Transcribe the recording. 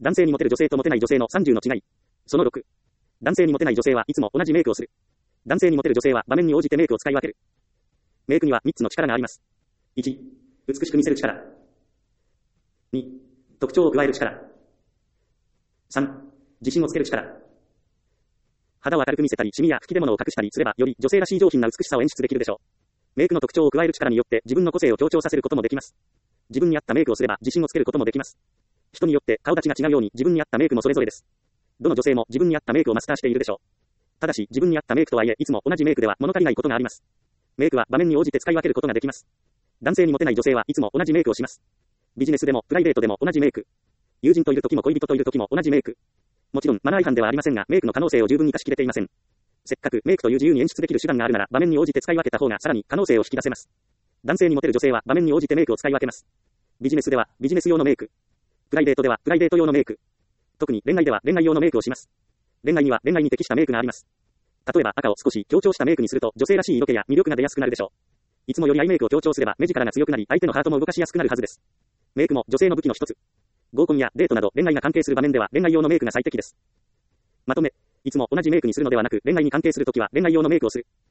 男性にモテる女性とモテない女性の30の違い。その6。男性にモテない女性はいつも同じメイクをする。男性にモテる女性は場面に応じてメイクを使い分ける。メイクには3つの力があります。1、美しく見せる力。2、特徴を加える力。3、自信をつける力。肌を明るく見せたり、シミや吹き出物を隠したりすれば、より女性らしい上品な美しさを演出できるでしょう。メイクの特徴を加える力によって自分の個性を強調させることもできます。自分に合ったメイクをすれば自信をつけることもできます。人によって顔立ちが違うように自分に合ったメイクもそれぞれです。どの女性も自分に合ったメイクをマスターしているでしょう。ただし自分に合ったメイクとはいえいつも同じメイクでは物足りないことがあります。メイクは場面に応じて使い分けることができます。男性にモテない女性はいつも同じメイクをします。ビジネスでもプライベートでも同じメイク。友人といる時も恋人といる時も同じメイク。もちろんマナー違反ではありませんがメイクの可能性を十分に出し切れていません。せっかくメイクという自由に演出できる手段があるなら場面に応じて使い分けた方がさらに可能性を引き出せます。男性にモテる女性は場面に応じてメイクを使い分けます。ビジネスではビジネス用のメイク。プライベートではプライベート用のメイク。特に恋愛では恋愛用のメイクをします。恋愛には恋愛に適したメイクがあります。例えば赤を少し強調したメイクにすると女性らしい色気や魅力が出やすくなるでしょう。いつもよりアイメイクを強調すれば目力が強くなり相手のハートも動かしやすくなるはずです。メイクも女性の武器の一つ。合コンやデートなど恋愛が関係する場面では恋愛用のメイクが最適です。まとめ、いつも同じメイクにするのではなく恋愛に関係するときは恋愛用のメイクをする。